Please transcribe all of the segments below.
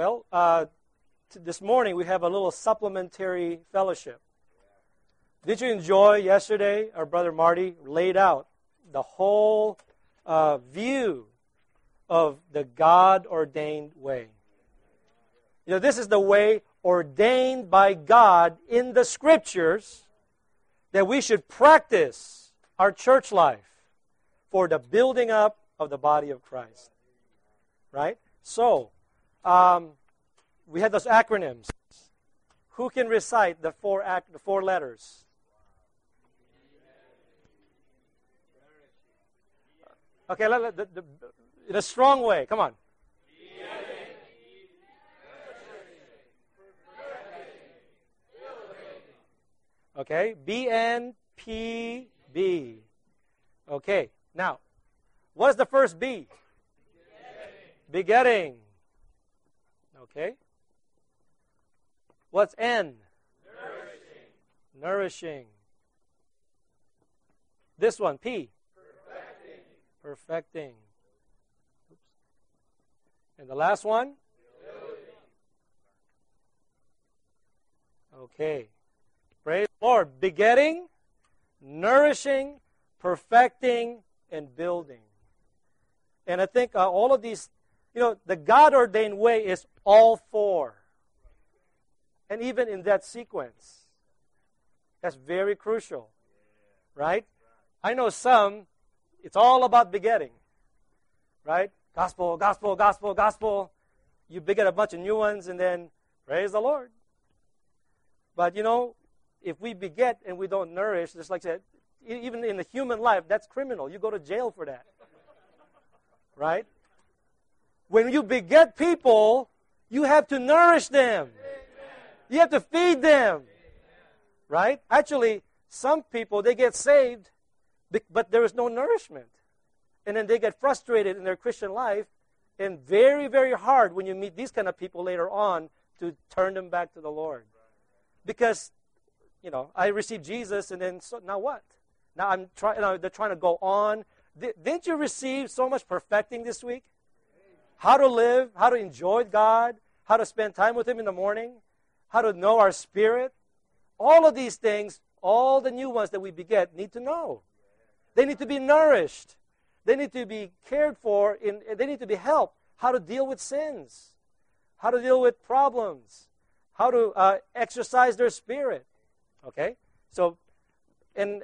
Well, this morning we have a little supplementary fellowship. Did you enjoy yesterday? Our brother Marty laid out the whole view of the God-ordained way. You know, this is the way ordained by God in the Scriptures that we should practice our church life for the building up of the body of Christ. Right? So, we had those acronyms. Who can recite the four letters? Okay, in a strong way. Come on. Okay, BNPB. Okay, now, what is the first B? Begetting. Okay. What's N? Nourishing. This one, P? Perfecting. Oops. And the last one? Okay. Praise the Lord. Begetting, nourishing, perfecting, and building. And I think all of these, the God-ordained way is all four. And even in that sequence. That's very crucial. Right? I know some, it's all about begetting. Right? Gospel, gospel, gospel, gospel. You beget a bunch of new ones and then praise the Lord. But if we beget and we don't nourish, just like I said, even in the human life, that's criminal. You go to jail for that. Right? When you beget people, you have to nourish them. You have to feed them. Right? Actually, some people, they get saved, but there is no nourishment. And then they get frustrated in their Christian life, and very, very hard when you meet these kind of people later on to turn them back to the Lord. Because, I received Jesus, and then so now what? Now they're trying to go on. Didn't you receive so much perfecting this week? How to live, how to enjoy God, how to spend time with Him in the morning, how to know our spirit. All of these things, all the new ones that we beget need to know. They need to be nourished. They need to be cared for. They need to be helped. How to deal with sins. How to deal with problems. How to exercise their spirit. Okay? So, and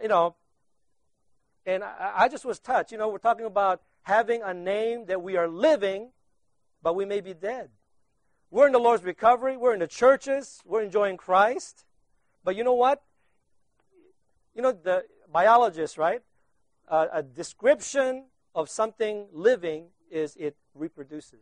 I just was touched. We're talking about having a name that we are living, but we may be dead. We're in the Lord's recovery. We're in the churches. We're enjoying Christ. But you know what? The biologists, right? A description of something living is it reproduces.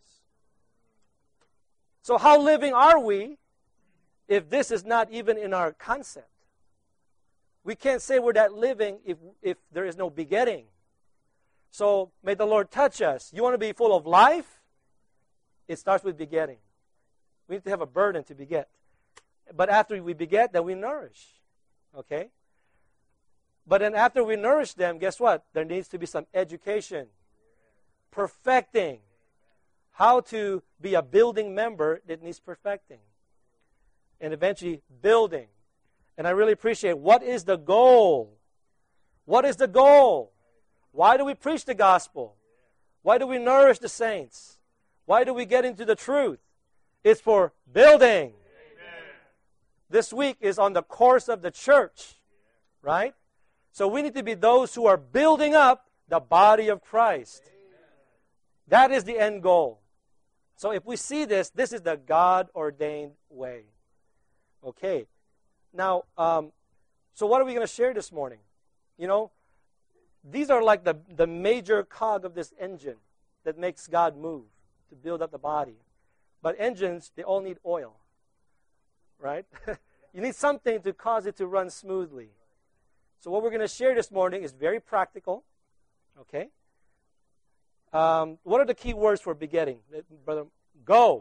So how living are we if this is not even in our concept? We can't say we're that living if there is no begetting. So may the Lord touch us. You want to be full of life? It starts with begetting. We need to have a burden to beget. But after we beget, then we nourish. Okay? But then after we nourish them, guess what? There needs to be some education. Perfecting. How to be a building member that needs perfecting. And eventually building. And I really appreciate, what is the goal? What is the goal? Why do we preach the gospel? Why do we nourish the saints? Why do we get into the truth? It's for building. Amen. This week is on the course of the church, right? So we need to be those who are building up the body of Christ. That is the end goal. So if we see this is the God-ordained way. Okay. Now, so what are we going to share this morning? These are like the major cog of this engine that makes God move to build up the body. But engines, they all need oil, right? You need something to cause it to run smoothly. So what we're going to share this morning is very practical, okay? What are the key words for begetting? Brother, go.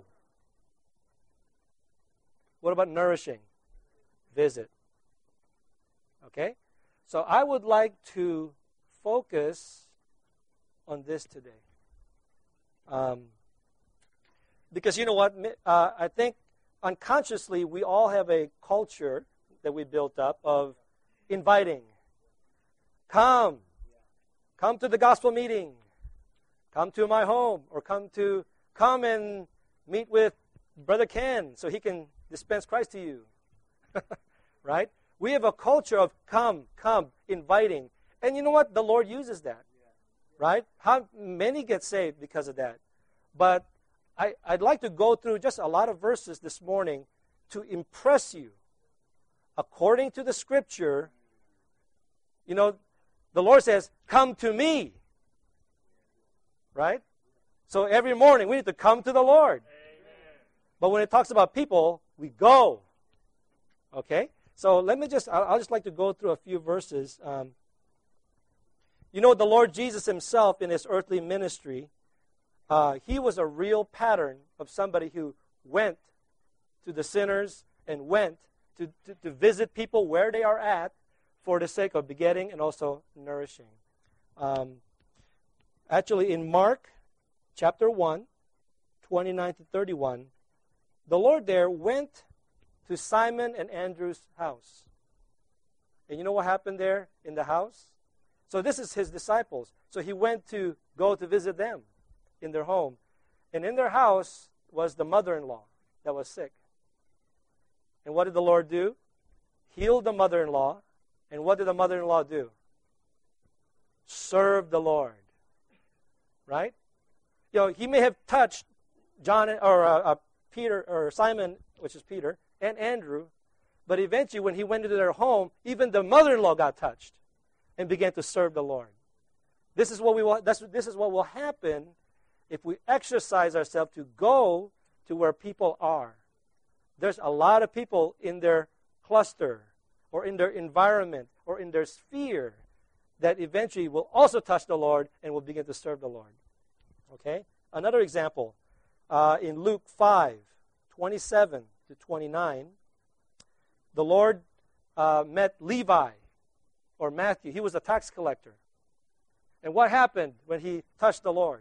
What about nourishing? Visit. Okay? So I would like to focus on this today. Because you know what? I think unconsciously we all have a culture that we built up of inviting. Come to the gospel meeting. Come to my home, or come and meet with Brother Ken so he can dispense Christ to you. Right? We have a culture of come, inviting. And you know what? The Lord uses that. Right? How many get saved because of that? But I'd like to go through just a lot of verses this morning to impress you. According to the Scripture, you know, the Lord says, come to me. Right? So every morning we need to come to the Lord. Amen. But when it talks about people, we go. Okay? So I'll just like to go through a few verses. You know, the Lord Jesus himself in his earthly ministry, he was a real pattern of somebody who went to the sinners and went to visit people where they are at for the sake of begetting and also nourishing. Actually, in Mark chapter 1, 29 to 31, the Lord there went to Simon and Andrew's house. And you know what happened there in the house? So this is his disciples. So he went to go to visit them in their home. And in their house was the mother-in-law that was sick. And what did the Lord do? Healed the mother-in-law. And what did the mother-in-law do? Serve the Lord. Right? You know, he may have touched John or Peter or Simon, which is Peter, and Andrew, but eventually when he went into their home, even the mother-in-law got touched and began to serve the Lord. This is what will happen if we exercise ourselves to go to where people are. There's a lot of people in their cluster or in their environment or in their sphere that eventually will also touch the Lord and will begin to serve the Lord. Okay? Another example, in Luke 5, 27 to 29, the Lord met Levi, or Matthew. He was a tax collector. And what happened when he touched the Lord?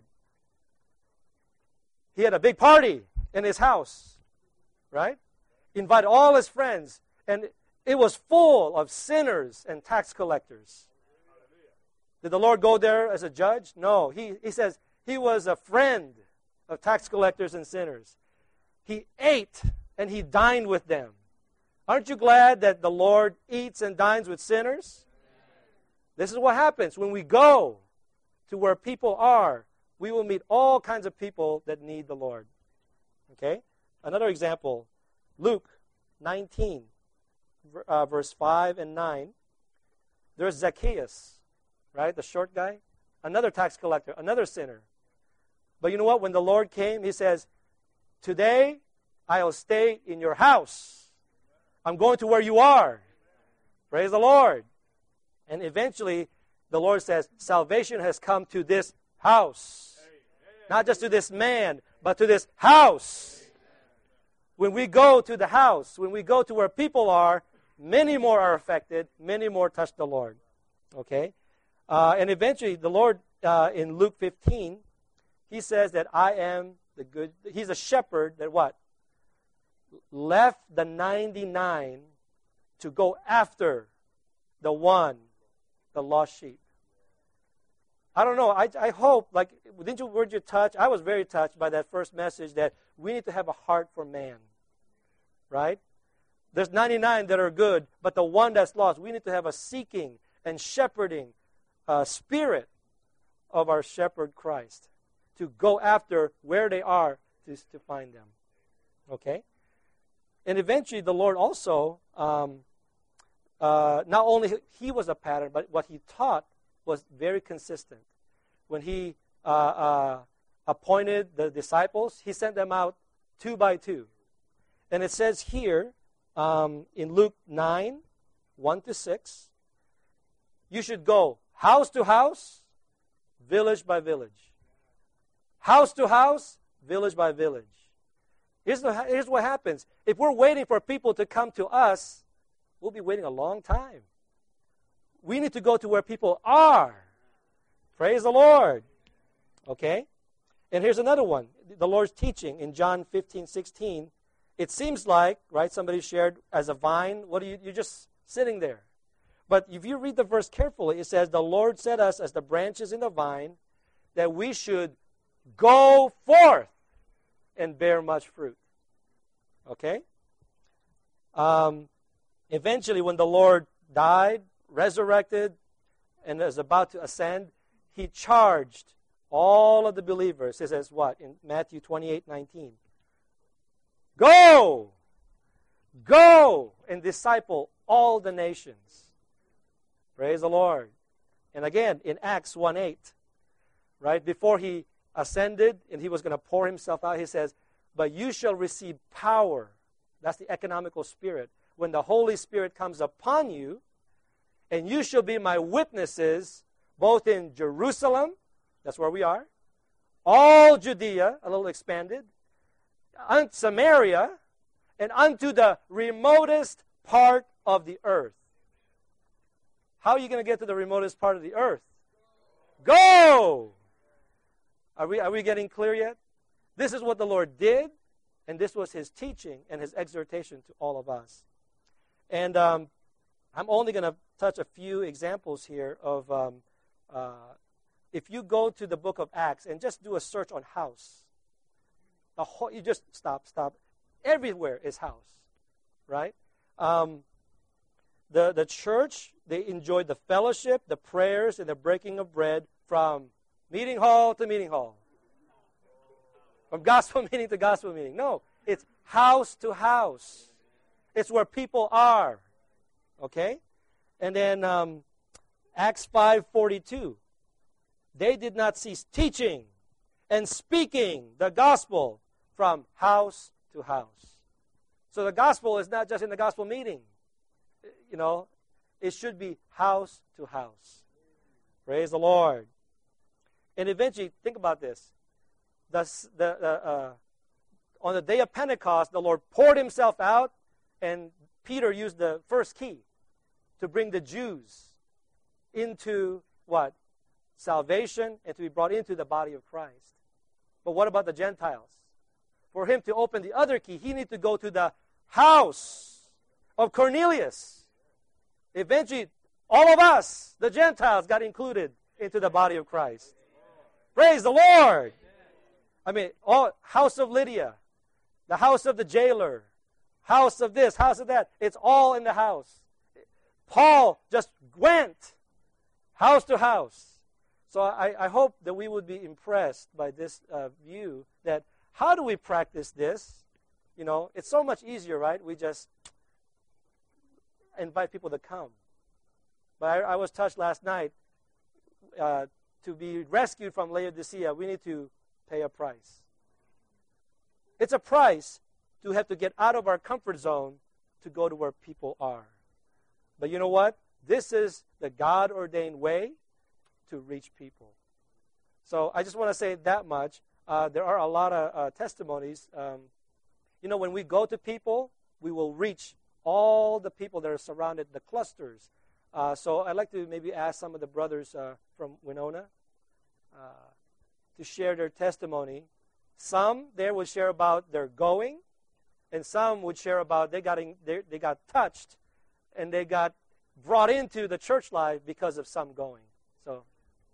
He had a big party in his house, right? Invited all his friends, and it was full of sinners and tax collectors. Did the Lord go there as a judge? No. He says he was a friend of tax collectors and sinners. He ate and he dined with them. Aren't you glad that the Lord eats and dines with sinners? This is what happens when we go to where people are. We will meet all kinds of people that need the Lord. Okay? Another example, Luke 19, verse 5 and 9. There's Zacchaeus, right? The short guy. Another tax collector, another sinner. But you know what? When the Lord came, he says, today I'll stay in your house. I'm going to where you are. Praise the Lord. And eventually, the Lord says, salvation has come to this house. Not just to this man, but to this house. When we go to the house, when we go to where people are, many more are affected, many more touch the Lord. Okay? And eventually, the Lord, in Luke 15, he says that I am the good, he's a shepherd that what? Left the 99 to go after the one, the lost sheep. I don't know. I hope, like, weren't you touched? I was very touched by that first message that we need to have a heart for man. Right? There's 99 that are good, but the one that's lost, we need to have a seeking and shepherding spirit of our shepherd Christ to go after where they are to find them. Okay? And eventually the Lord also, not only he was a pattern, but what he taught was very consistent. When he appointed the disciples, he sent them out 2 by 2. And it says here in Luke 9, 1 to 6, you should go house to house, village by village. House to house, village by village. Here's what happens. If we're waiting for people to come to us, we'll be waiting a long time. We need to go to where people are. Praise the Lord. Okay? And here's another one. The Lord's teaching in John 15:16. It seems like, right, somebody shared as a vine. What are you? You're just sitting there. But if you read the verse carefully, it says, the Lord set us as the branches in the vine, that we should go forth and bear much fruit. Okay? Eventually, when the Lord died, resurrected, and is about to ascend, He charged all of the believers. It says what? In Matthew 28:19. Go! Go and disciple all the nations. Praise the Lord. And again, in Acts 1:8, right, before He ascended and He was going to pour Himself out, He says, but you shall receive power. That's the economical spirit. When the Holy Spirit comes upon you, and you shall be my witnesses, both in Jerusalem, that's where we are, all Judea, a little expanded, and Samaria, and unto the remotest part of the earth. How are you going to get to the remotest part of the earth? Go! Are we getting clear yet? This is what the Lord did, and this was His teaching and His exhortation to all of us. And I'm only going to touch a few examples here of, if you go to the book of Acts and just do a search on house, you just stop. Everywhere is house, right? The church, they enjoyed the fellowship, the prayers, and the breaking of bread from meeting hall to meeting hall. From gospel meeting to gospel meeting. No, it's house to house. It's where people are. Okay? And then Acts 5:42. They did not cease teaching and speaking the gospel from house to house. So the gospel is not just in the gospel meeting. You know, it should be house to house. Praise the Lord. And eventually, think about this. On the day of Pentecost, the Lord poured Himself out, and Peter used the first key to bring the Jews into what? Salvation, and to be brought into the body of Christ. But what about the Gentiles? For Him to open the other key, He needed to go to the house of Cornelius. Eventually, all of us, the Gentiles, got included into the body of Christ. Praise the Lord! I mean, house of Lydia, the house of the jailer, house of this, house of that. It's all in the house. Paul just went house to house. So I hope that we would be impressed by this view that how do we practice this? You know, it's so much easier, right? We just invite people to come. But I was touched last night. To be rescued from Laodicea, we need to pay a price. It's a price to have to get out of our comfort zone to go to where people are. But you know what? This is the God-ordained way to reach people. So I just want to say that much. There are a lot of testimonies. You know, when we go to people, we will reach all the people that are surrounded, the clusters. So I'd like to maybe ask some of the brothers from Winona to share their testimony. Some there would share about their going, and some would share about they got touched, and they got brought into the church life because of some going. So.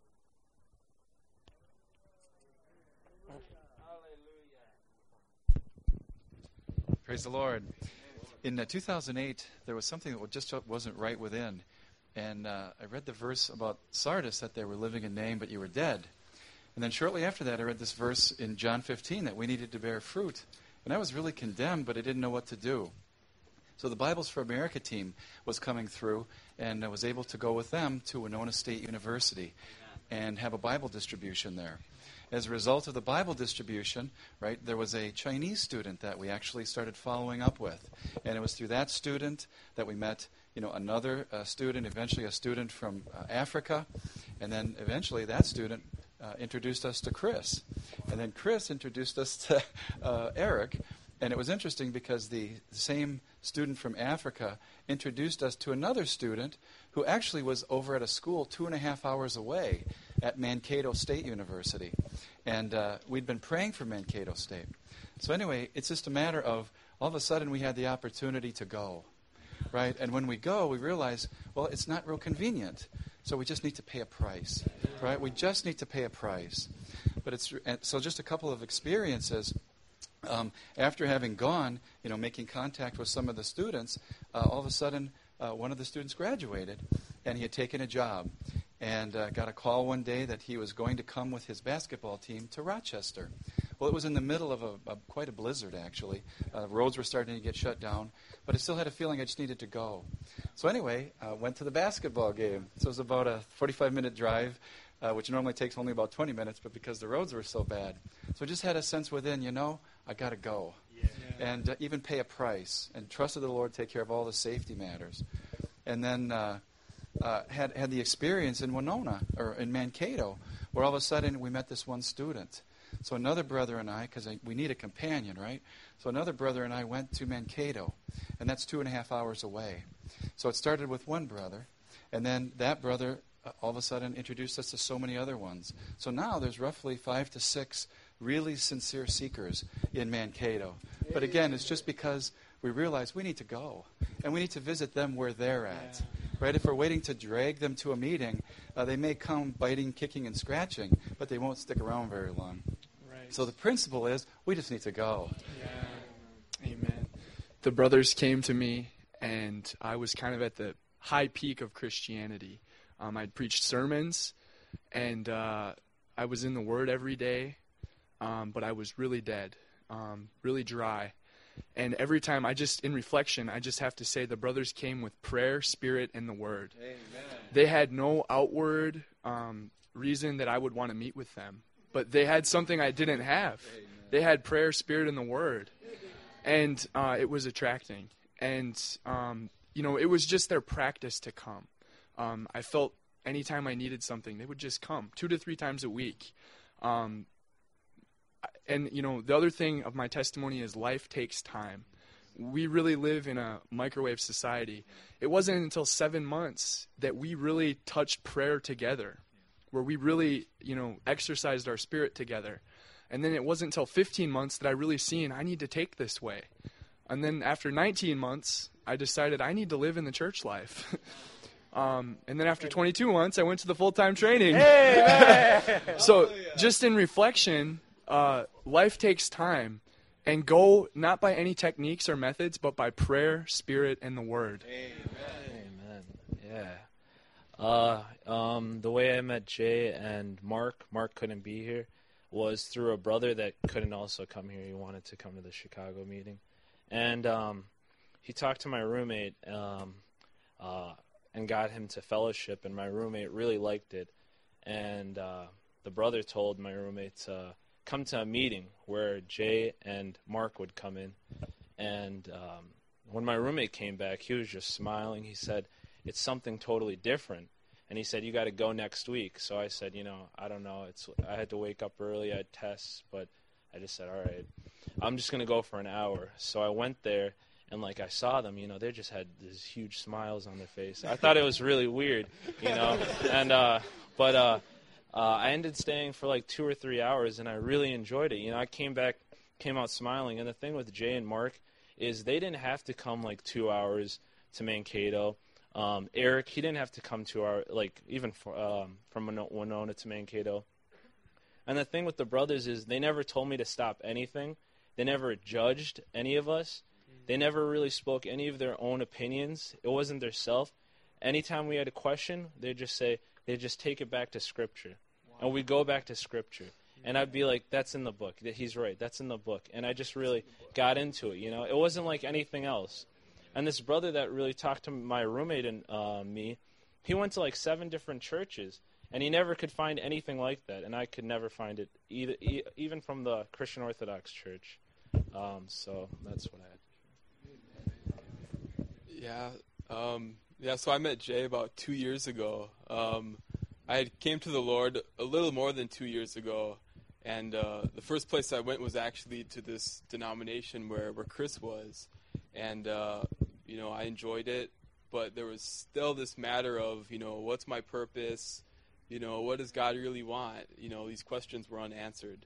Praise the Lord. In 2008, there was something that just wasn't right within. And I read the verse about Sardis, that they were living in name, but you were dead. And then shortly after that, I read this verse in John 15 that we needed to bear fruit. And I was really condemned, but I didn't know what to do. So the Bibles for America team was coming through, and I was able to go with them to Winona State University and have a Bible distribution there. As a result of the Bible distribution, right, there was a Chinese student that we actually started following up with. And it was through that student that we met, another student, eventually a student from Africa. And then eventually that student introduced us to Chris. And then Chris introduced us to Eric. And it was interesting because the same student from Africa introduced us to another student who actually was over at a school 2.5 hours away at Mankato State University. And we'd been praying for Mankato State. So anyway, it's just a matter of all of a sudden we had the opportunity to go, right? And when we go, we realize, well, it's not real convenient. So we just need to pay a price, right? We just need to pay a price. But so just a couple of experiences. After having gone, making contact with some of the students, all of a sudden one of the students graduated, and he had taken a job. And got a call one day that he was going to come with his basketball team to Rochester. Well, it was in the middle of quite a blizzard, actually. Roads were starting to get shut down, but I still had a feeling I just needed to go. So anyway, I went to the basketball game. So it was about a 45-minute drive, which normally takes only about 20 minutes, but because the roads were so bad. So I just had a sense within, I got to go. Yeah. And even pay a price, and trusted the Lord take care of all the safety matters. And then had the experience in Winona, or in Mankato, where all of a sudden we met this one student. So another brother and I, because we need a companion, right? So another brother and I went to Mankato, and that's 2.5 hours away. So it started with one brother, and then that brother all of a sudden introduced us to so many other ones. So now there's roughly 5 to 6 really sincere seekers in Mankato. But again, it's just because we realize we need to go, and we need to visit them where they're at. Right? If we're waiting to drag them to a meeting, they may come biting, kicking, and scratching, but they won't stick around very long. Right. So the principle is we just need to go. Yeah. Amen. The brothers came to me, and I was kind of at the high peak of Christianity. I'd preached sermons, and I was in the Word every day, but I was really dead, really dry. And every time in reflection, I just have to say the brothers came with prayer, spirit, and the Word. Amen. They had no outward reason that I would want to meet with them. But they had something I didn't have. Amen. They had prayer, spirit, and the Word. And it was attracting. And, it was just their practice to come. I felt anytime I needed something, they would just come 2 to 3 times a week. And, the other thing of my testimony is life takes time. We really live in a microwave society. It wasn't until 7 months that we really touched prayer together, where we really, exercised our spirit together. And then it wasn't until 15 months that I really seen I need to take this way. And then after 19 months, I decided I need to live in the church life. And then after 22 months, I went to the full-time training. Hey, so just in reflection, life takes time, and go not by any techniques or methods, but by prayer, spirit, and the Word. Amen. Yeah. The way I met Jay and Mark couldn't be here, was through a brother that couldn't also come here. He wanted to come to the Chicago meeting. And he talked to my roommate and got him to fellowship, and my roommate really liked it. And the brother told my roommate to come to a meeting where Jay and Mark would come in. And when my roommate came back, he was just smiling. He said, it's something totally different. And he said, you got to go next week. So I said, I don't know. I had to wake up early. I had tests, but I just said, all right, I'm just going to go for an hour. So I went there, and I saw them, they just had these huge smiles on their face. I thought it was really weird, and I ended staying for 2 or 3 hours, and I really enjoyed it. I came out smiling. And the thing with Jay and Mark is they didn't have to come 2 hours to Mankato. Eric, he didn't have to come 2 hours, even from Winona to Mankato. And the thing with the brothers is they never told me to stop anything. They never judged any of us. They never really spoke any of their own opinions. It wasn't their self. Anytime we had a question, they'd just take it back to Scripture. Wow. And we'd go back to Scripture. And I'd be like, that's in the book. He's right. That's in the book. And I just really got into it, It wasn't like anything else. And this brother that really talked to my roommate and me, he went to 7 different churches. And he never could find anything like that. And I could never find it, even from the Christian Orthodox Church. So that's what I had. Yeah, so I met Jay about 2 years ago. I came to the Lord a little more than 2 years ago, and the first place I went was actually to this denomination where Chris was, and I enjoyed it, but there was still this matter of what's my purpose, What does God really want? These questions were unanswered.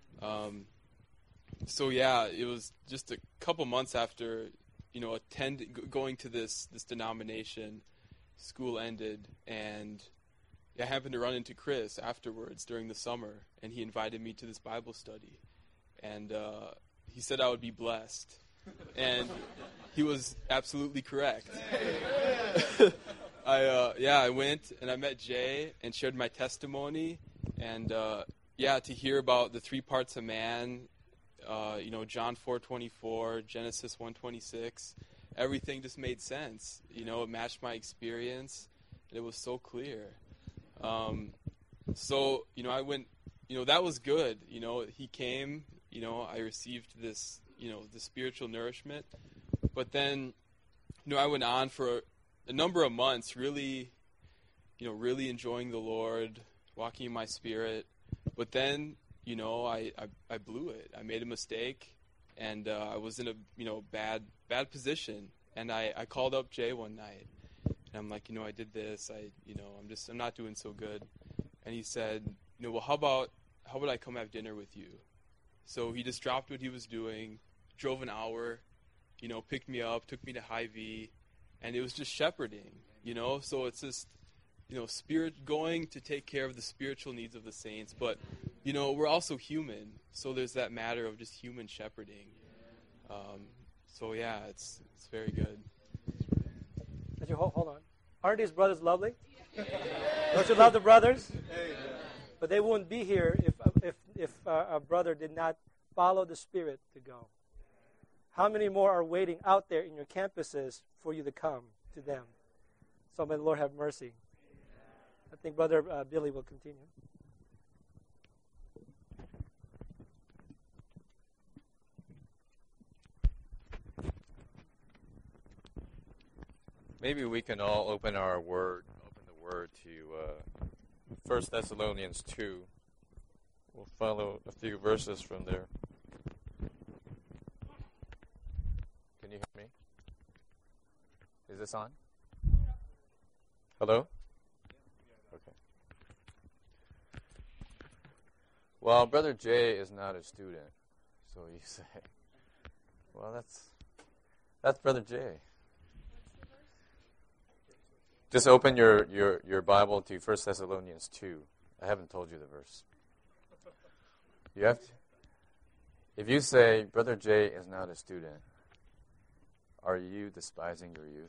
So yeah, it was just a couple months after, going to this denomination, school ended, and I happened to run into Chris afterwards during the summer, and he invited me to this Bible study, and he said I would be blessed, and he was absolutely correct. I went and I met Jay and shared my testimony, and to hear about the three parts of man, John 4:24, Genesis 1:26, everything just made sense. It matched my experience, and it was so clear. I went. That was good. He came. I received this. The spiritual nourishment, but then, I went on for a number of months, really enjoying the Lord, walking in my spirit. But then, I blew it. I made a mistake, and I was in a bad position. And I called up Jay one night, and I'm like, I did this. I'm not doing so good. And he said, well, how about I come have dinner with you? So he just dropped what he was doing, drove an hour, picked me up, took me to Hy-Vee, and it was just shepherding, So it's just, spirit going to take care of the spiritual needs of the saints. But, we're also human, so there's that matter of just human shepherding. It's very good. Hold on. Aren't these brothers lovely? Don't you love the brothers? But they wouldn't be here if a brother did not follow the Spirit to go. How many more are waiting out there in your campuses for you to come to them? So may the Lord have mercy. I think Brother Billy will continue. Maybe we can all open the Word to 1 Thessalonians 2. We'll follow a few verses from there. Can you hear me? Is this on? Hello? Okay. Well, Brother Jay is not a student, so you say, well, that's Brother Jay. Just open your Bible to 1 Thessalonians 2. I haven't told you the verse. You have to. If you say, Brother Jay is not a student, are you despising your youth?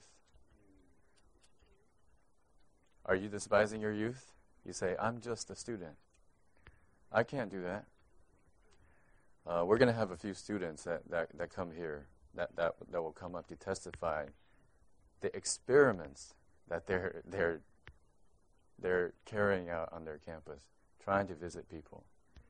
Are you despising your youth? You say, I'm just a student. I can't do that. We're going to have a few students that come here that will come up to testify the experiments that they're carrying out on their campus, trying to visit people,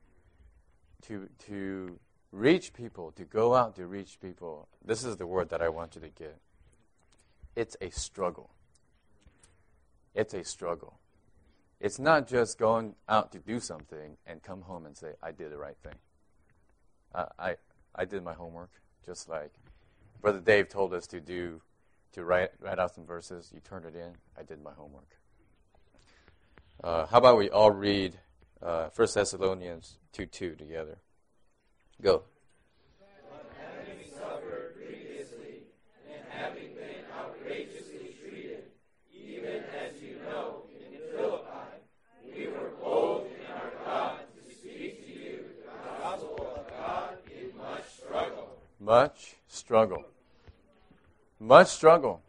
to reach people, to go out to reach people. This is the word that I want you to get. It's a struggle. It's a struggle. It's not just going out to do something and come home and say, I did the right thing. I did my homework, just like Brother Dave told us to do, to write out some verses. You turned it in. I did my homework. How about we all read 1 Thessalonians 2:2 together? Go. Having suffered grievously and having been outrageously treated, even as you know, in Philippi, we were bold in our God to speak to you the gospel of God in much struggle. Much struggle. Much struggle.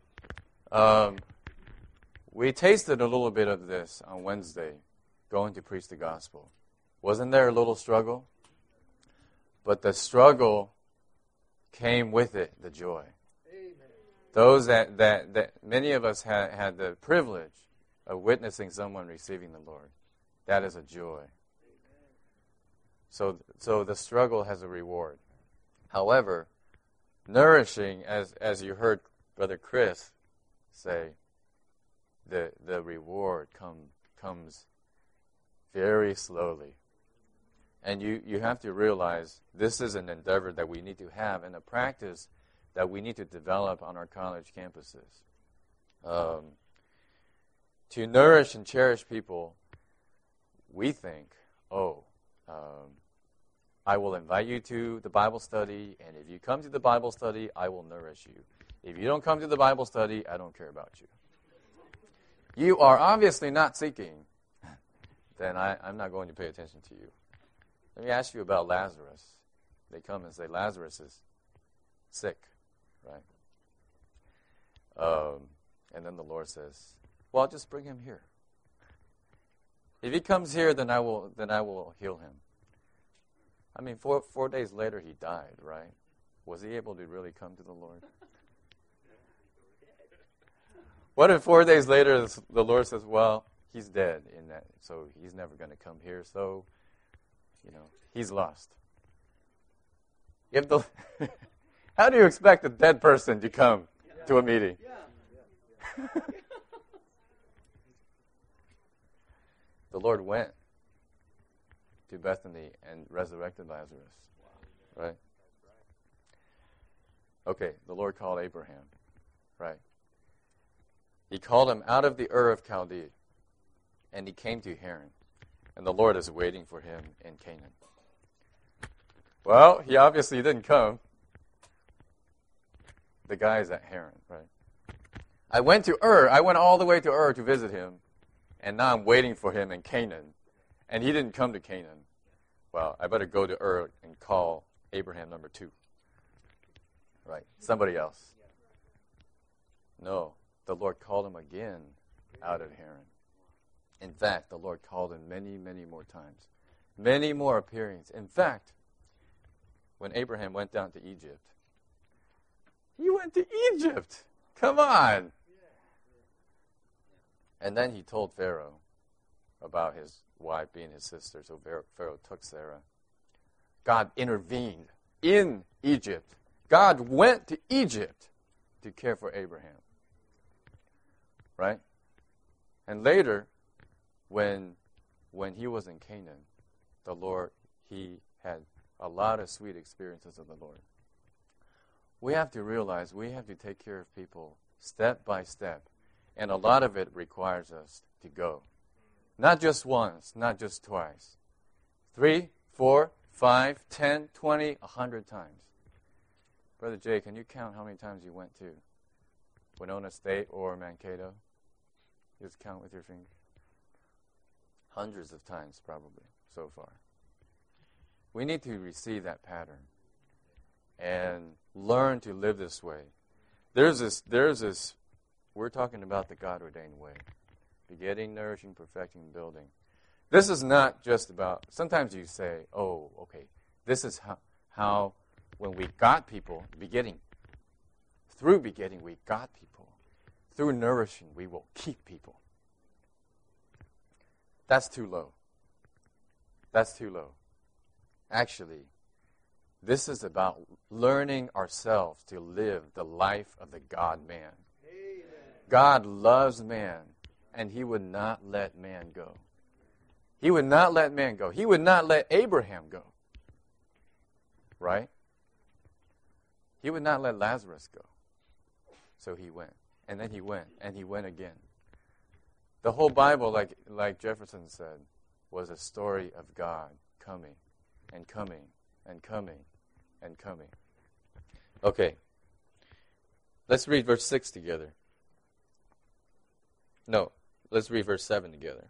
We tasted a little bit of this on Wednesday, going to preach the gospel. Wasn't there a little struggle? But the struggle came with it, the joy. Amen. Those that many of us had the privilege of witnessing someone receiving the Lord. That is a joy. So the struggle has a reward. However, nourishing, as you heard Brother Chris say, the reward comes very slowly. And you have to realize this is an endeavor that we need to have and a practice that we need to develop on our college campuses. To nourish and cherish people we think, I will invite you to the Bible study, and if you come to the Bible study, I will nourish you. If you don't come to the Bible study, I don't care about you. You are obviously not seeking, then I'm not going to pay attention to you. Let me ask you about Lazarus. They come and say, Lazarus is sick, right? And then the Lord says, well, just bring him here. If he comes here, then I will heal him. I mean, 4 days later he died, right? Was he able to really come to the Lord? What if 4 days later the Lord says, well, he's dead in that, so he's never going to come here, so, he's lost. How do you expect a dead person to come to a meeting? The Lord went to Bethany and resurrected Lazarus, right? Okay, the Lord called Abraham, right? He called him out of the Ur of Chaldea, and he came to Haran, and the Lord is waiting for him in Canaan. Well, he obviously didn't come. The guy's at Haran, right? I went to Ur. I went all the way to Ur to visit him, and now I'm waiting for him in Canaan, and he didn't come to Canaan. Well, I better go to Ur and call Abraham number 2. Right? Somebody else. No, the Lord called him again out of Haran. In fact, the Lord called him many, many more times. Many more appearings. In fact, when Abraham went down to Egypt, he went to Egypt. Come on. And then he told Pharaoh about his wife being his sister, so Pharaoh took Sarah. God intervened in Egypt. God went to Egypt to care for Abraham. Right? And later, when he was in Canaan, the Lord, he had a lot of sweet experiences of the Lord. We have to realize we have to take care of people step by step, and a lot of it requires us to go. Not just once, not just twice. 3, 4, 5, 10, 20, 100 times. Brother Jay, can you count how many times you went to Winona State or Mankato? Just count with your finger. Hundreds of times probably so far. We need to receive that pattern and learn to live this way. There's this, we're talking about the God-ordained way. Begetting, nourishing, perfecting, building. This is not just about, sometimes you say, oh, okay, this is how when we got people, through begetting we got people. Through nourishing we will keep people. That's too low. That's too low. Actually, this is about learning ourselves to live the life of the God-man. God loves man, and he would not let man go. He would not let man go. He would not let Abraham go. Right? He would not let Lazarus go. So he went. And then he went. And he went again. The whole Bible, like Jefferson said, was a story of God coming and coming and coming and coming. Okay. Let's read verse 6 together. No, let's read verse 7 together.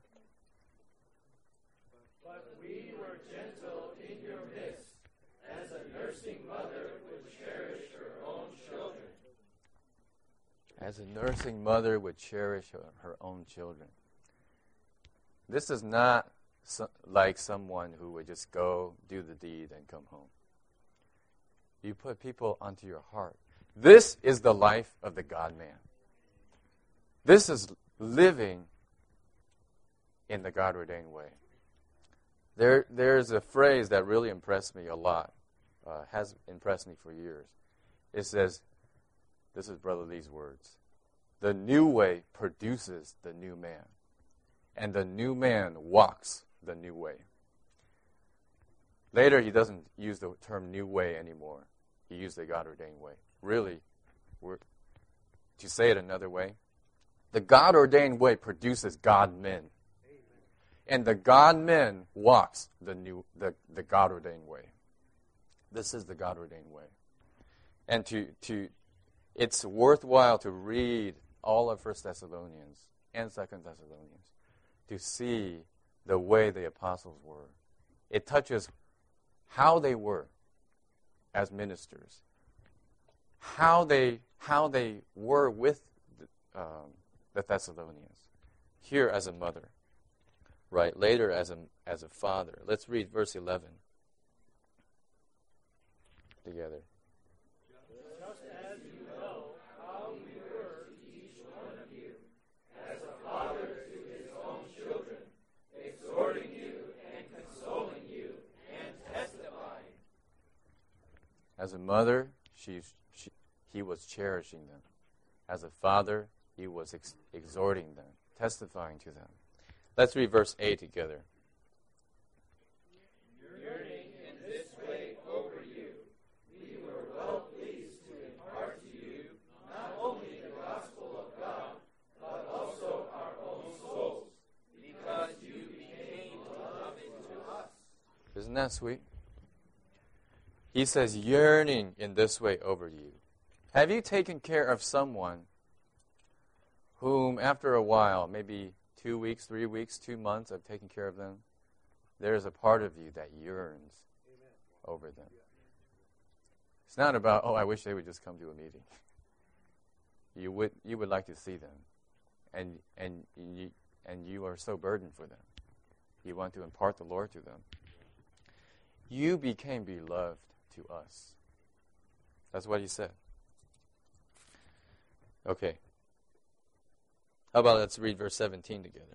But we were gentle in your midst, as a nursing mother would cherish her own children. As a nursing mother would cherish her own children. This is not like someone who would just go, do the deed, and come home. You put people onto your heart. This is the life of the God-man. This is living in the God-ordained way. There's a phrase that really impressed me a lot, has impressed me for years. It says, this is Brother Lee's words, the new way produces the new man, and the new man walks the new way. Later, he doesn't use the term new way anymore. He used the God-ordained way. Really, to say it another way, the God-ordained way produces God-men. And the God-man walks the God-ordained way. This is the God-ordained way. And it's worthwhile to read all of 1 Thessalonians and 2 Thessalonians to see the way the apostles were. It touches how they were as ministers, how they were with the Thessalonians, here as a mother, right? Later as a father. Let's read verse 11 together. Just as you know how we were to each one of you, as a father to his own children, exhorting you and consoling you and testifying. As a mother, he was cherishing them. As a father, he was exhorting them, testifying to them. Let's read verse 8 together. Yearning in this way over you, we were well pleased to impart to you not only the gospel of God, but also our own souls, because you became beloved to us. Isn't that sweet? He says, yearning in this way over you. Have you taken care of someone whom after a while, maybe 2 weeks, 3 weeks, 2 months of taking care of them, there's a part of you that yearns over them. It's not about, oh, I wish they would just come to a meeting. You would like to see them, and you are so burdened for them. You want to impart the Lord to them. You became beloved to us. That's what he said. Okay. How about let's read verse 17 together.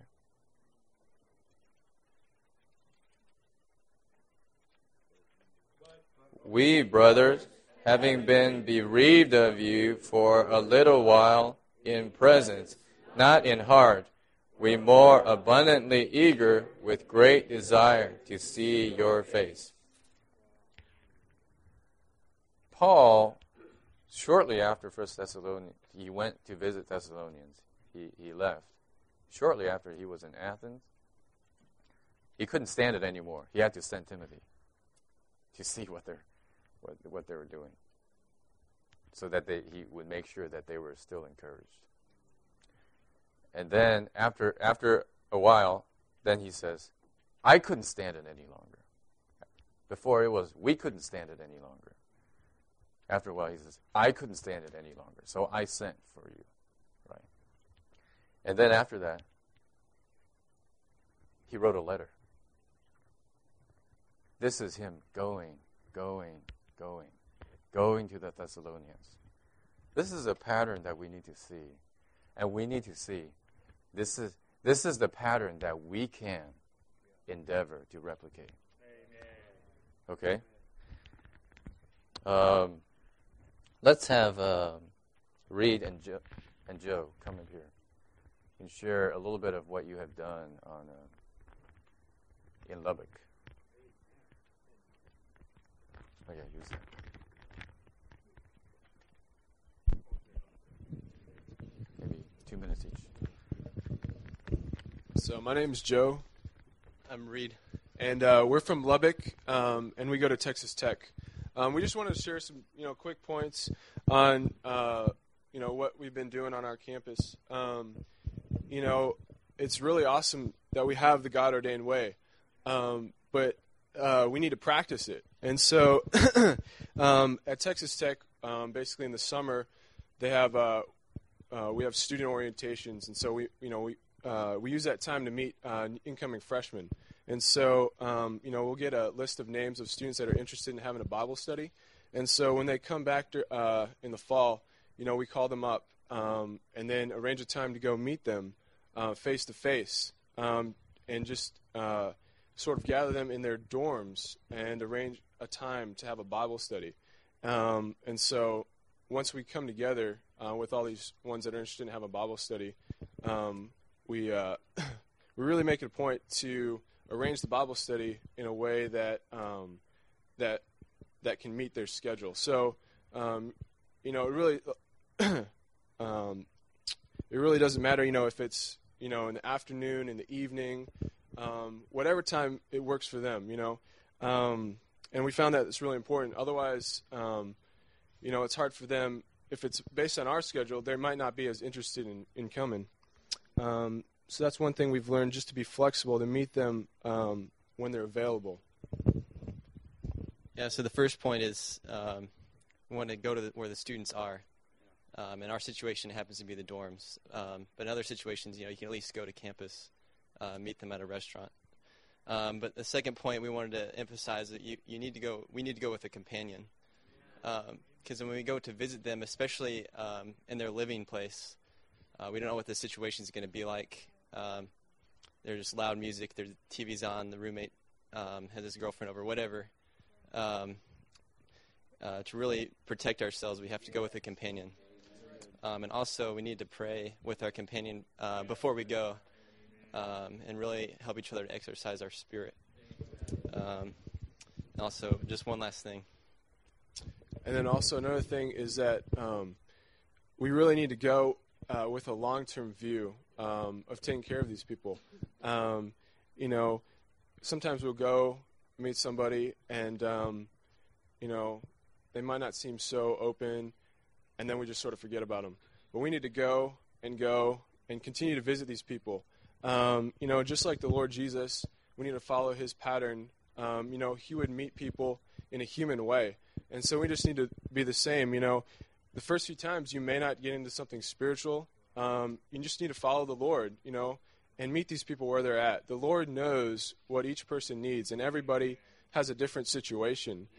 We, brothers, having been bereaved of you for a little while in presence, not in heart, we more abundantly eager with great desire to see your face. Paul, shortly after 1 Thessalonians, he went to visit Thessalonians. He left. Shortly after he was in Athens, he couldn't stand it anymore. He had to send Timothy to see what they were doing, so that he would make sure that they were still encouraged. And then after a while, then he says, I couldn't stand it any longer. Before it was, we couldn't stand it any longer. After a while, he says, I couldn't stand it any longer, so I sent for you. Right? And then after that, he wrote a letter. This is him going to the Thessalonians. This is a pattern that we need to see. And we need to see this is the pattern that we can endeavor to replicate. Okay? Let's have Reed and Joe come in here and share a little bit of what you have done in Lubbock. Oh yeah, use that. Maybe 2 minutes each. So my name's Joe. I'm Reed. And we're from Lubbock, and we go to Texas Tech. We just wanted to share some, quick points on, what we've been doing on our campus. It's really awesome that we have the God-ordained way, but we need to practice it. And so at Texas Tech, basically in the summer, we have student orientations, and so we use that time to meet incoming freshmen. And so, we'll get a list of names of students that are interested in having a Bible study. And so when they come back in the fall, we call them up and then arrange a time to go meet them face-to-face and just sort of gather them in their dorms and arrange a time to have a Bible study. And so once we come together with all these ones that are interested in having a Bible study, we really make it a point to arrange the Bible study in a way that that can meet their schedule. So, it really it really doesn't matter, if it's in the afternoon, in the evening, whatever time it works for them, and we found that it's really important. Otherwise, it's hard for them. If it's based on our schedule, they might not be as interested in coming. So that's one thing we've learned, just to be flexible, to meet them when they're available. Yeah, so the first point is we want to go to where the students are. In our situation, it happens to be the dorms. But in other situations, you can at least go to campus, meet them at a restaurant. But the second point, we wanted to emphasize that we need to go with a companion. Because when we go to visit them, especially in their living place, we don't know what the situation is going to be like. There's loud music, there's TV's on, the roommate has his girlfriend over, whatever. To really protect ourselves, we have to go with a companion. And also, we need to pray with our companion before we go, and really help each other to exercise our spirit. And also, just one last thing. And then also another thing is that we really need to go with a long-term view of taking care of these people. Sometimes we'll go meet somebody and, they might not seem so open, and then we just sort of forget about them. But we need to go and continue to visit these people. Just like the Lord Jesus, we need to follow his pattern. He would meet people in a human way. And so we just need to be the same. The first few times you may not get into something spiritual. You just need to follow the Lord, and meet these people where they're at. The Lord knows what each person needs, and everybody has a different situation.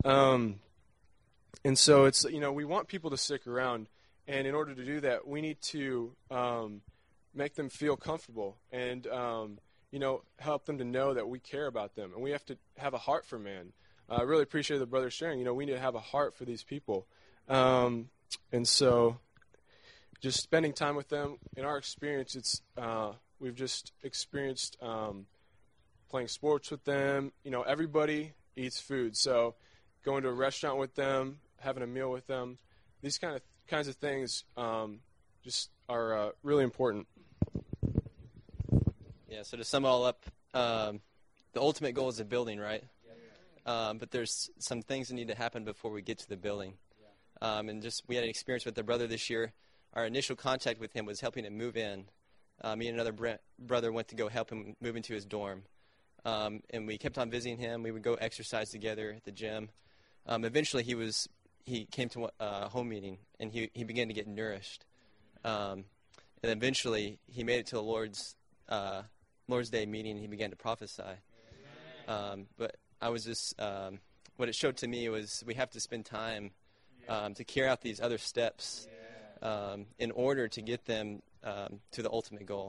And so it's, we want people to stick around. And in order to do that, we need to make them feel comfortable and, help them to know that we care about them. And we have to have a heart for man. I really appreciate the brother sharing. We need to have a heart for these people. And so just spending time with them, in our experience, it's we've just experienced playing sports with them. Everybody eats food. So going to a restaurant with them, having a meal with them, these kinds of things just are really important. Yeah, so to sum it all up, the ultimate goal is a building, right? But there's some things that need to happen before we get to the building. And we had an experience with the brother this year. Our initial contact with him was helping him move in. Me and another brother went to go help him move into his dorm. And we kept on visiting him. We would go exercise together at the gym. Eventually he came to a home meeting, and he began to get nourished. And eventually he made it to the Lord's Day meeting, and he began to prophesy. But I was just, what it showed to me was we have to spend time to carry out these other steps in order to get them to the ultimate goal.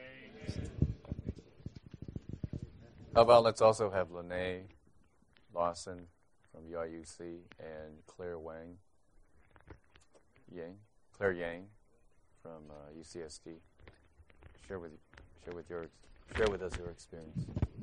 How about let's also have Lene Lawson from UIUC and Claire Yang from UCSD. Share with us your experience.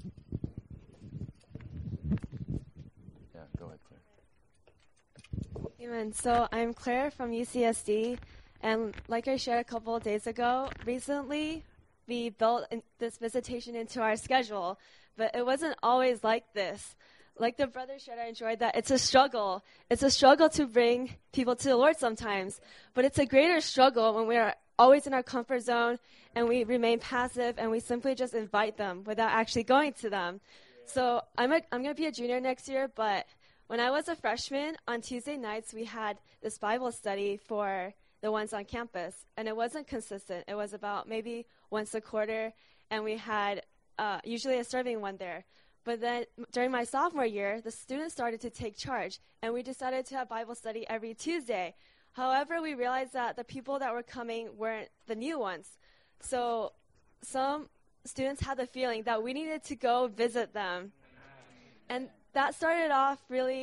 Yeah, go ahead, Claire. Amen. So I'm Claire from UCSD, and like I shared a couple of days ago, recently we built this visitation into our schedule, but it wasn't always like this. Like the brother shared, I enjoyed that. It's a struggle. It's a struggle to bring people to the Lord sometimes, but it's a greater struggle when we are always in our comfort zone and we remain passive and we simply just invite them without actually going to them. So I'm going to be a junior next year, but when I was a freshman, on Tuesday nights, we had this Bible study for the ones on campus, and it wasn't consistent. It was about maybe once a quarter, and we had usually a serving one there. But then during my sophomore year, the students started to take charge, and we decided to have Bible study every Tuesday. However, we realized that the people that were coming weren't the new ones. So some students had the feeling that we needed to go visit them. And that started off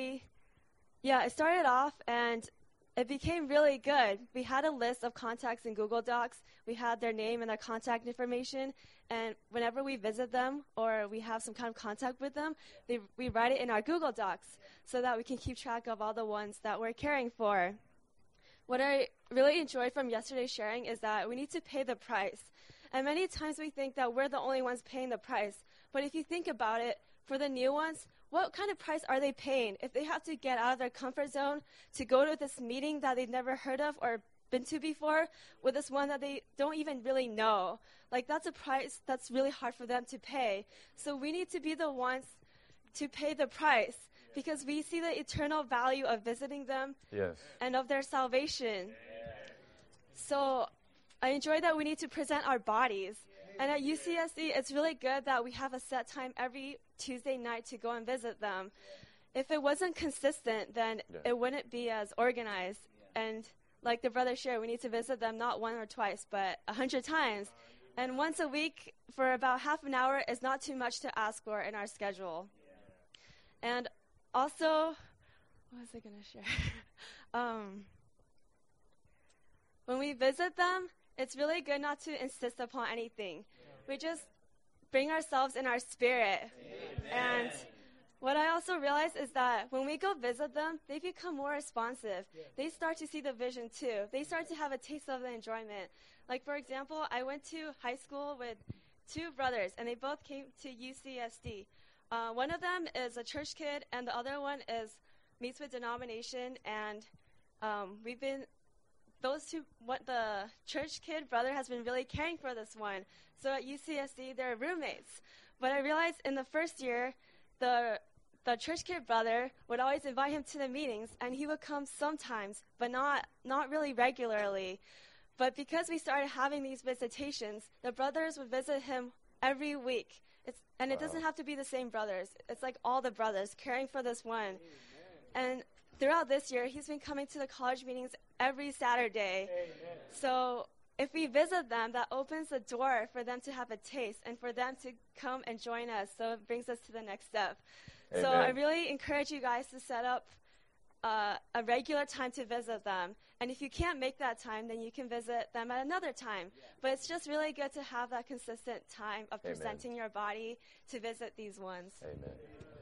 and it became really good. We had a list of contacts in Google Docs. We had their name and their contact information. And whenever we visit them or we have some kind of contact with them, we write it in our Google Docs so that we can keep track of all the ones that we're caring for. What I really enjoyed from yesterday's sharing is that we need to pay the price. And many times we think that we're the only ones paying the price. But if you think about it, for the new ones, what kind of price are they paying if they have to get out of their comfort zone to go to this meeting that they've never heard of or been to before with this one that they don't even really know? Like, that's a price that's really hard for them to pay. So we need to be the ones to pay the price because we see the eternal value of visiting them and of their salvation. So I enjoy that we need to present our bodies. And at UCSD, it's really good that we have a set time every Tuesday night to go and visit them. If it wasn't consistent, then it wouldn't be as organized. And like the brother shared, we need to visit them not one or twice, but 100 times. And once a week for about half an hour is not too much to ask for in our schedule. And also, what was I going to share? When we visit them, it's really good not to insist upon anything. We just bring ourselves in our spirit. And what I also realized is that when we go visit them, they become more responsive. They start to see the vision too. They start to have a taste of the enjoyment. Like, for example, I went to high school with two brothers, and they both came to UCSD. One of them is a church kid, and the other one meets with denomination, and the church kid brother has been really caring for this one. So at UCSD, they're roommates. But I realized in the first year, the church kid brother would always invite him to the meetings, and he would come sometimes, but not really regularly. But because we started having these visitations, the brothers would visit him every week. And it doesn't have to be the same brothers. It's like all the brothers caring for this one. And throughout this year, he's been coming to the college meetings every Saturday. Amen. So if we visit them, that opens the door for them to have a taste and for them to come and join us. So it brings us to the next step. Amen. So I really encourage you guys to set up a regular time to visit them. And if you can't make that time, then you can visit them at another time. But it's just really good to have that consistent time of presenting your body to visit these ones. Amen.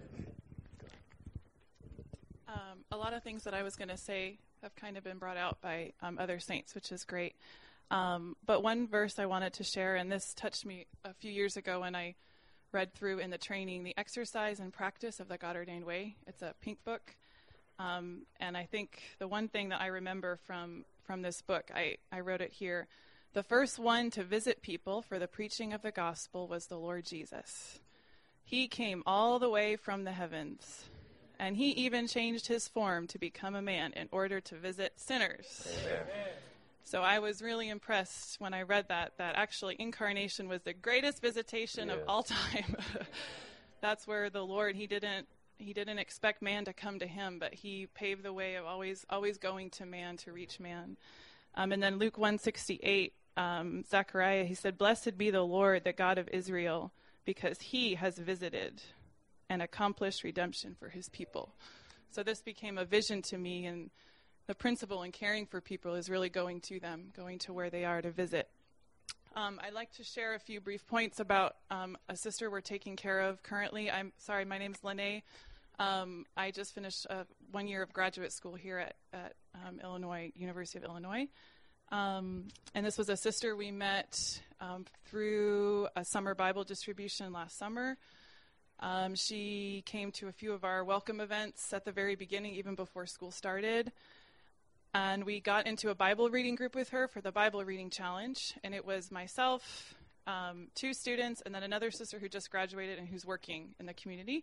A lot of things that I was going to say have kind of been brought out by other saints, which is great. But one verse I wanted to share, and this touched me a few years ago when I read through in the training, The Exercise and Practice of the God Ordained Way. It's a pink book. And I think the one thing that I remember from this book, I wrote it here. The first one to visit people for the preaching of the gospel was the Lord Jesus. He came all the way from the heavens, and he even changed his form to become a man in order to visit sinners. Amen. So I was really impressed when I read that actually incarnation was the greatest visitation of all time. That's where the Lord, he didn't expect man to come to him, but he paved the way of always going to man to reach man. And then Luke 1:68, Zechariah, he said, "Blessed be the Lord, the God of Israel, because he has visited and accomplished redemption for his people." So this became a vision to me, and the principle in caring for people is really going to them, going to where they are to visit. I'd like to share a few brief points about a sister we're taking care of currently. My name's Lene. I just finished 1 year of graduate school here at Illinois, University of Illinois. And this was a sister we met through a summer Bible distribution last summer. She came to a few of our welcome events at the very beginning, even before school started. And we got into a Bible reading group with her for the Bible reading challenge. And it was myself, 2 students, and then another sister who just graduated and who's working in the community.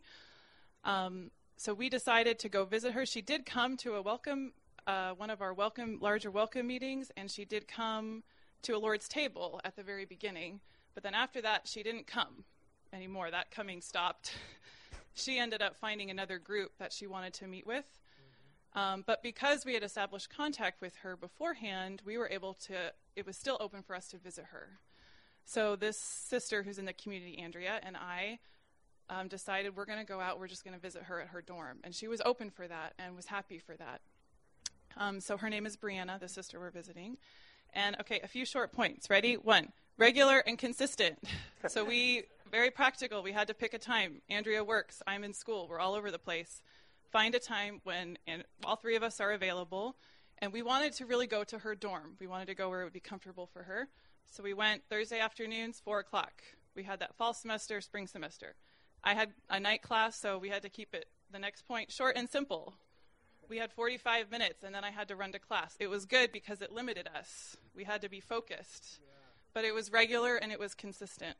So we decided to go visit her. She did come to one of our larger welcome meetings, and she did come to a Lord's table at the very beginning. But then after that, she didn't come anymore. That coming stopped. She ended up finding another group that she wanted to meet with. But because we had established contact with her beforehand, we were able to, it was still open for us to visit her. So this sister who's in the community, Andrea, and I decided we're going to go out, we're just going to visit her at her dorm. And she was open for that and was happy for that. So her name is Brianna, the sister we're visiting. And okay, a few short points. Ready? 1, regular and consistent. So very practical, we had to pick a time. Andrea works, I'm in school, we're all over the place. Find a time when all 3 of us are available. And we wanted to really go to her dorm. We wanted to go where it would be comfortable for her. So we went Thursday afternoons, 4 o'clock. We had that fall semester, spring semester. I had a night class, so we had to keep it, the next point, short and simple. We had 45 minutes, and then I had to run to class. It was good because it limited us. We had to be focused. But it was regular and it was consistent.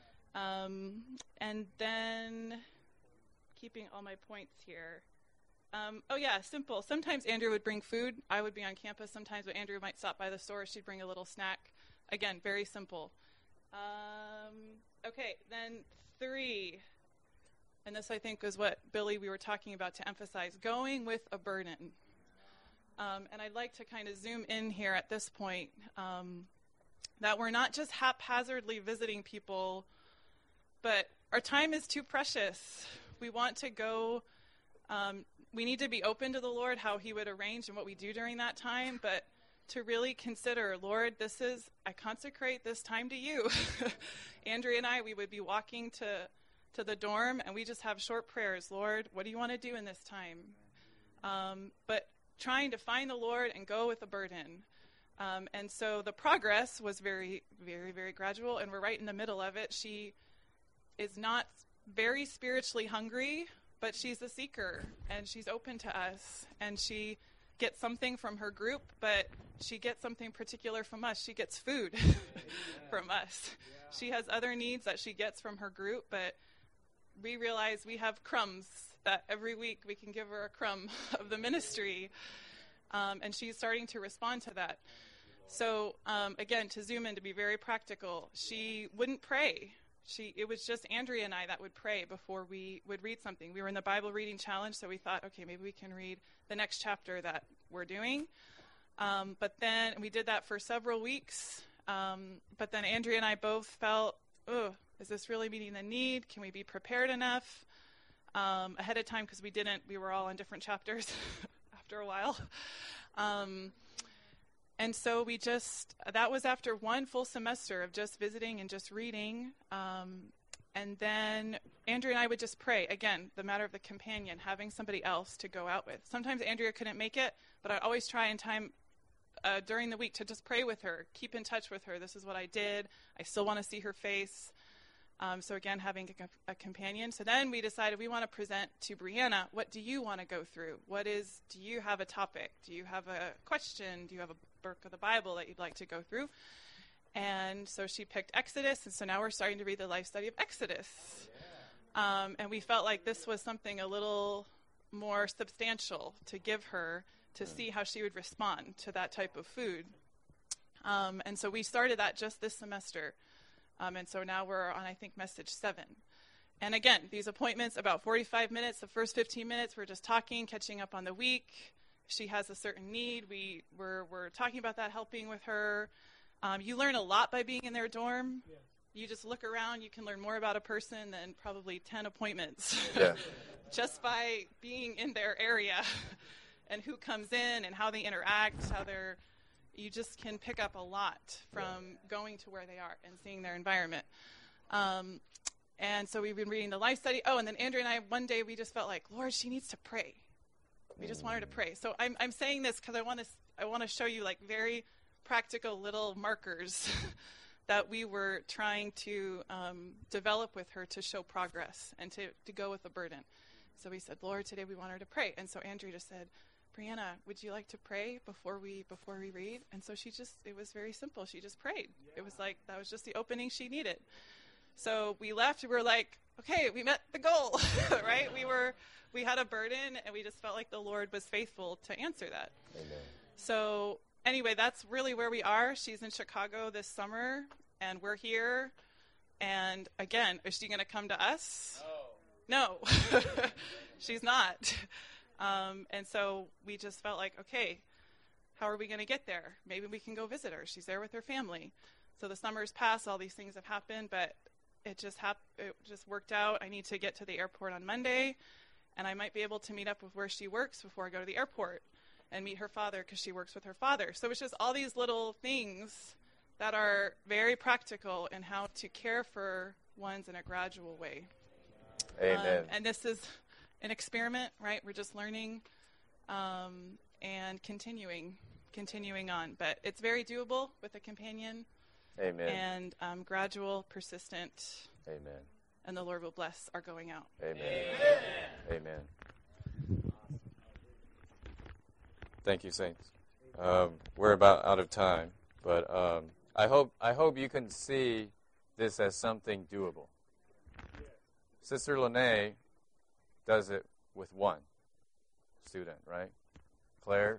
And then, keeping all my points here. Simple. Sometimes Andrew would bring food. I would be on campus sometimes, but Andrew might stop by the store. She'd bring a little snack. Again, very simple. Then 3. And this, I think, is what, Billy, we were talking about to emphasize. Going with a burden. And I'd like to kind of zoom in here at this point. That we're not just haphazardly visiting people, but our time is too precious. We want to go, we need to be open to the Lord, how he would arrange and what we do during that time, but to really consider, Lord, I consecrate this time to you. Andrea and I, we would be walking to the dorm, and we just have short prayers. Lord, what do you want to do in this time? But trying to find the Lord and go with a burden. And so the progress was very, very, very gradual, and we're right in the middle of it. She is not very spiritually hungry, but she's a seeker, and she's open to us, and she gets something from her group, but she gets something particular from us. She gets food from us. She has other needs that she gets from her group, but we realize we have crumbs that every week we can give her a crumb of the ministry, and she's starting to respond to that. So, again, to zoom in, to be very practical, she wouldn't pray. It was just Andrea and I that would pray before we would read something. We were in the Bible reading challenge, so we thought, okay, maybe we can read the next chapter that we're doing. But then we did that for several weeks. But then Andrea and I both felt, is this really meeting the need? Can we be prepared enough ahead of time? Because we were all on different chapters after a while. And so that was after one full semester of just visiting and just reading. And then Andrea and I would just pray. Again, the matter of the companion, having somebody else to go out with. Sometimes Andrea couldn't make it, but I always try in time during the week to just pray with her, keep in touch with her. This is what I did. I still want to see her face. So again, having a companion. So then we decided we want to present to Brianna, what do you want to go through? Do you have a topic? Do you have a question? Do you have a book of the Bible that you'd like to go through? And so she picked Exodus, and so now we're starting to read the life study of Exodus. And we felt like this was something a little more substantial to give her to see how she would respond to that type of food. And so we started that just this semester. And so now we're on, I think, message 7. And again, these appointments, about 45 minutes, the first 15 minutes, we're just talking, catching up on the week. She has a certain need. We're talking about that, helping with her. You learn a lot by being in their dorm. Yeah. You just look around, you can learn more about a person than probably 10 appointments. Yeah. Just by being in their area and who comes in and how they interact, you just can pick up a lot from going to where they are and seeing their environment. And so we've been reading the life study. Oh, and then Andrea and I, one day we just felt like, Lord, she needs to pray. We just want her to pray. So I'm saying this because I want to show you like very practical little markers that we were trying to develop with her to show progress and to go with a burden. So we said, Lord, today we want her to pray. And so Andrea just said, Brianna, would you like to pray before we read? And so it was very simple. She just prayed. Yeah. It was like, that was just the opening she needed. So we left, we were like, okay, we met the goal, right? We had a burden, and we just felt like the Lord was faithful to answer that. Amen. So anyway, that's really where we are. She's in Chicago this summer, and we're here. And again, is she going to come to us? No. She's not. And so we just felt like, okay, how are we going to get there? Maybe we can go visit her. She's there with her family. So the summer's passed, all these things have happened, but it just worked out. I need to get to the airport on Monday, and I might be able to meet up with where she works before I go to the airport and meet her father because she works with her father. So it's just all these little things that are very practical in how to care for ones in a gradual way. Amen. And this is an experiment, right? We're just learning and continuing on. But it's very doable with a companion. Amen. And gradual, persistent, Amen. and the Lord will bless our going out. Amen. Amen. Thank you, saints. We're about out of time, but I hope you can see this as something doable. Sister Lene does it with one student, right? Claire,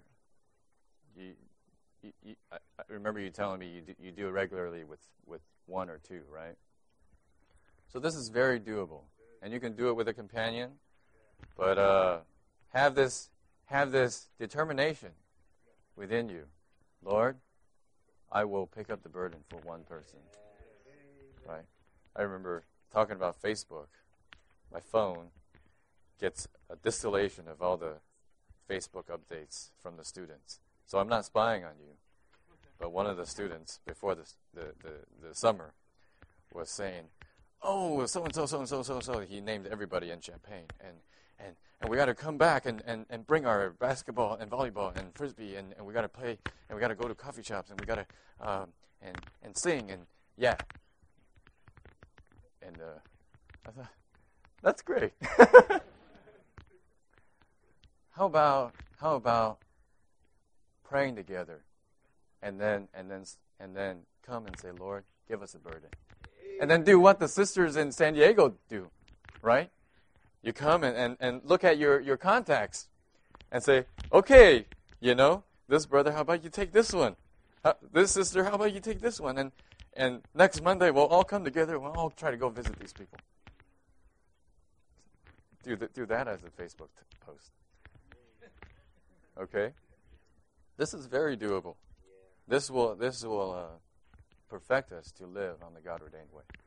I remember you telling me you do it regularly with one or two, right? So this is very doable, and you can do it with a companion, but have this determination within you. Lord, I will pick up the burden for one person, right? I remember talking about Facebook. My phone gets a distillation of all the Facebook updates from the students. So I'm not spying on you. But one of the students before the summer was saying, "Oh, so-and-so. He named everybody in Champaign. And we got to come back and bring our basketball and volleyball and frisbee and we got to play and we got to go to coffee shops and we got to and sing and yeah." And I thought, that's great. How about praying together, and then come and say, "Lord, give us a burden," and then do what the sisters in San Diego do, right? You come and look at your contacts, and say, "Okay, this brother, how about you take this one? This sister, how about you take this one?" And next Monday we'll all come together and we'll all try to go visit these people. Do that as a Facebook post. Okay? This is very doable. This will perfect us to live on the God-ordained way.